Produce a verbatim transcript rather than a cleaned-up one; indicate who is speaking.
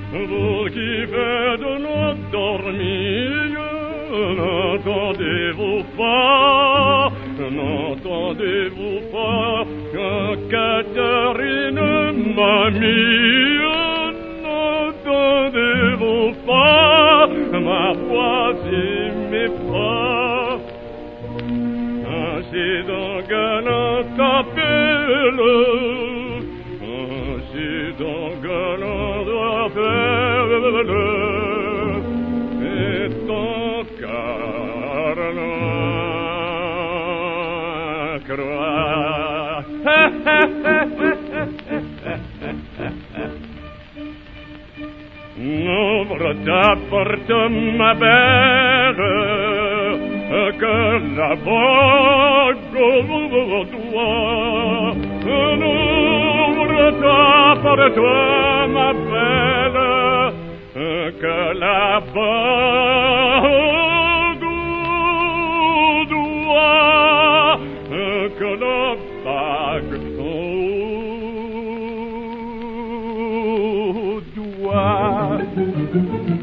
Speaker 1: vous qui faites de notre dormir, n'entendez-vous pas, n'entendez-vous pas que Catherine mamie, n'entendez-vous pas ma voix et mes pas, ainsi d'un galant appel, ainsi d'un galant appel, et ton cœur la croix. Ouvre ta porte, ma belle, que la vogue au doigt. Ouvre ta porte, ma belle, que la vogue au doigt, que la bague au doigt.